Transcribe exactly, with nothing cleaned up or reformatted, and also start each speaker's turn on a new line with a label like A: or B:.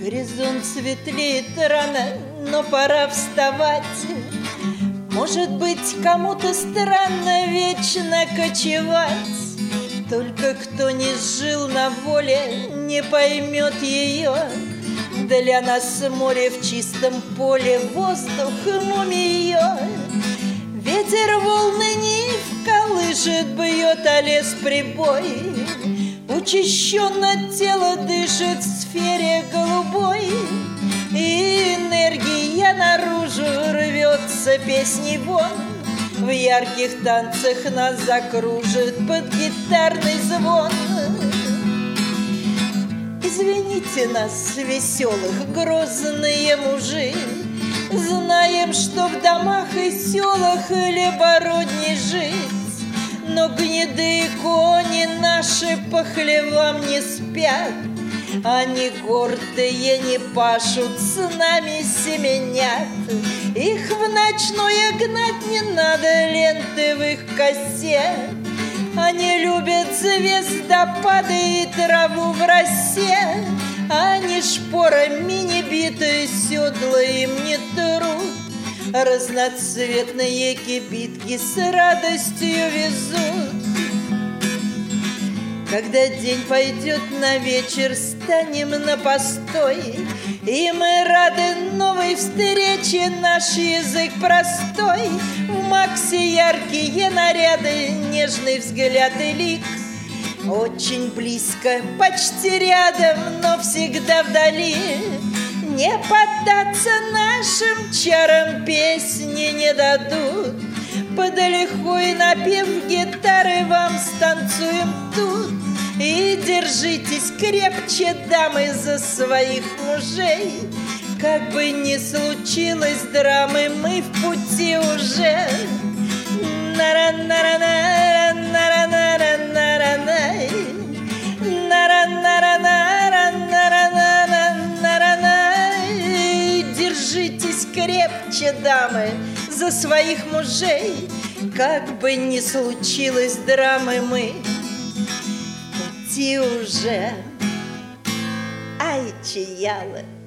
A: Горизонт светлеет рано, но пора вставать. Может быть, кому-то странно вечно кочевать. Только кто не жил на воле, не поймет ее. Для нас море в чистом поле, воздух мумия. Ветер волны нив колышет, бьет, а лес прибой. Учащенно тело дышит в сфере голубой. И энергия наружу рвется песней вон. В ярких танцах нас закружит под гитарный звон. Извините нас, веселых, грозные мужи, знаем, что в домах и селах либородней жить. Но гнедые кони наши по хлевам не спят. Они гордые не пашут, с нами семенят. Их в ночное гнать не надо, ленты в их косе. Они любят звездопады и траву в росе. Они шпорами не биты, седла им не труд. Разноцветные кибитки с радостью везут. Когда день пойдет на вечер, станем на постой. И мы рады новой встрече, наш язык простой. В Максе яркие наряды, нежный взгляд и лик. Очень близко, почти рядом, но всегда вдали. Не поддаться нашим чарам песни не дадут. Под лихой напев гитары вам станцуем тут. И держитесь крепче, дамы, за своих мужей. Как бы ни случилось драмы, мы в пути уже. Нара-нара-нара, нара-нара-нара-най. Нара-нара-нара, нара-нара-нара-най. Держитесь крепче, дамы, за своих мужей. Как бы ни случилось драмы, мы в пути уже. Ай, чиялы.